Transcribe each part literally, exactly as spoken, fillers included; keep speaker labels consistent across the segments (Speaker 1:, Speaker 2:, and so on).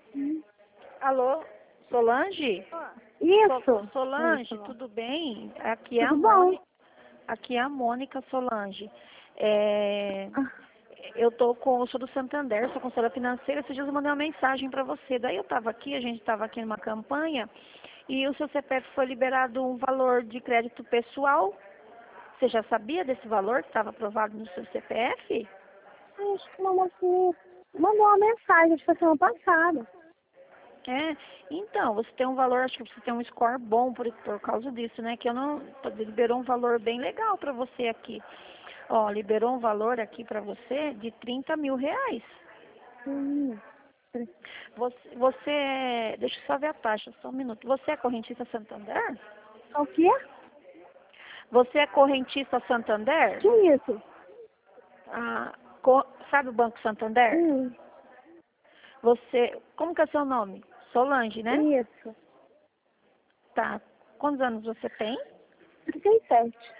Speaker 1: Hum.
Speaker 2: Alô, Solange?
Speaker 1: Isso.
Speaker 2: So- Solange,
Speaker 1: Isso.
Speaker 2: tudo bem? Aqui é a
Speaker 1: Tudo bom?
Speaker 2: Mônica, aqui é a Mônica Solange. É,
Speaker 1: Ah,
Speaker 2: eu tô com, eu sou do Santander, sou conselheira financeira. Esses dias eu mandei uma mensagem para você. Daí eu estava aqui, a gente estava aqui numa campanha e o seu C P F foi liberado um valor de crédito pessoal. Você já sabia desse valor que estava aprovado no seu C P F?
Speaker 1: acho que uma moça me mandou uma mensagem, acho que foi semana passada.
Speaker 2: É, então, você tem um valor, acho que você tem um score bom por, por causa disso, né? Que eu não, liberou um valor bem legal para você aqui. Ó, liberou um valor aqui para você de trinta mil reais.
Speaker 1: Hum.
Speaker 2: Você, você, é- deixa eu só ver a taxa, só um minuto. Você é correntista Santander?
Speaker 1: O quê?
Speaker 2: Você é correntista Santander?
Speaker 1: Que isso?
Speaker 2: Ah, co- sabe o Banco Santander?
Speaker 1: Hum.
Speaker 2: Você, como que é seu nome? Solange, né?
Speaker 1: Isso.
Speaker 2: Tá. Quantos anos você tem?
Speaker 1: trinta e sete.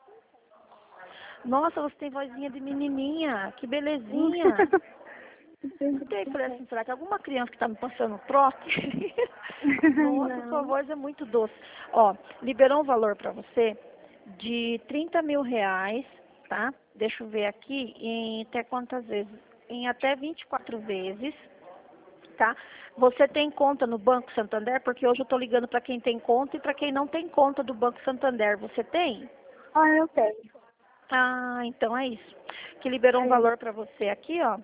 Speaker 2: Nossa, você tem vozinha de menininha. Que
Speaker 1: Hum.
Speaker 2: belezinha. Perguntei, falei assim, será que alguma criança que tá me passando trote? Nossa, sua
Speaker 1: Não.
Speaker 2: voz é muito doce. Ó, liberou um valor para você de trinta mil reais, tá? Deixa eu ver aqui, em até quantas vezes? Em até vinte e quatro vezes, tá? Você tem conta no Banco Santander? Porque hoje eu tô ligando para quem tem conta e para quem não tem conta do Banco Santander. Você tem?
Speaker 1: Ah, eu tenho.
Speaker 2: Ah, então é isso. Que liberou um
Speaker 1: É.
Speaker 2: valor para você aqui, ó.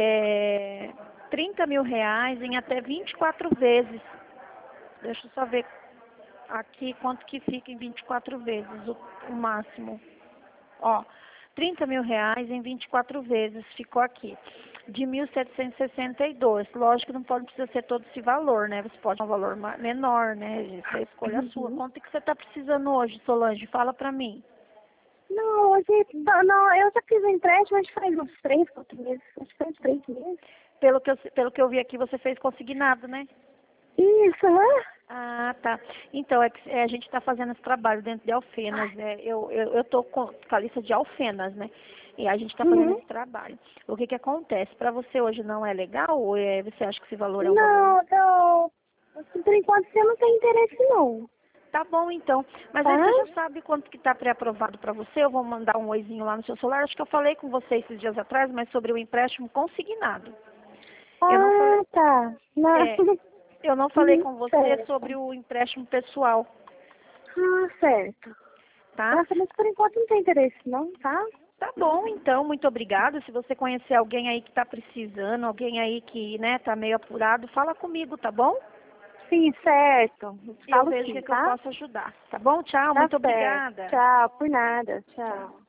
Speaker 2: É, trinta mil reais em até vinte e quatro vezes. Deixa eu só ver aqui quanto que fica em vinte e quatro vezes, o, o máximo. Ó, trinta mil reais em vinte e quatro vezes ficou aqui. De mil setecentos e sessenta e dois. Lógico que não pode precisar ser todo esse valor, né? Você pode ter um valor ma- menor, né? Isso é a escolha sua.
Speaker 1: Uhum.
Speaker 2: Quanto que você está precisando hoje, Solange? Fala pra mim.
Speaker 1: Não, hoje, não, eu já fiz um empréstimo, acho que faz uns três, quatro meses. Acho que faz três meses.
Speaker 2: Pelo que eu, pelo que eu vi aqui, você fez consignado, né?
Speaker 1: Isso, né?
Speaker 2: Ah, tá. Então, é que é, a gente está fazendo esse trabalho dentro de Alfenas, né? Eu eu eu tô com, com a lista de Alfenas, né? E a gente está fazendo
Speaker 1: Uhum.
Speaker 2: esse trabalho. O que que acontece? Para você hoje não é legal ou é, você acha que esse valor é um valor?
Speaker 1: Não, não. Assim, por enquanto você não tem interesse, não.
Speaker 2: Tá bom, então. Mas aí
Speaker 1: Tá?
Speaker 2: você já sabe quanto que está pré-aprovado para você. Eu vou mandar um oizinho lá no seu celular. Acho que eu falei com você esses dias atrás, mas sobre o empréstimo consignado. Eu não falei,
Speaker 1: Ah, tá. Não.
Speaker 2: é, eu não falei
Speaker 1: Uhum,
Speaker 2: com você sobre
Speaker 1: certo.
Speaker 2: o empréstimo pessoal,
Speaker 1: Ah, certo.
Speaker 2: tá?
Speaker 1: Nossa, mas por enquanto não tem interesse, não, tá?
Speaker 2: Tá bom, então, muito obrigada. Se você conhecer alguém aí que está precisando, alguém aí que, né, tá meio apurado, fala comigo, tá bom?
Speaker 1: Sim, certo.
Speaker 2: E eu
Speaker 1: Falo
Speaker 2: vejo o que,
Speaker 1: sim,
Speaker 2: é que eu
Speaker 1: tá?
Speaker 2: posso ajudar. Tá bom? Tchau,
Speaker 1: Tá
Speaker 2: muito
Speaker 1: certo.
Speaker 2: obrigada.
Speaker 1: Tchau, por nada. Tchau.
Speaker 2: Tchau.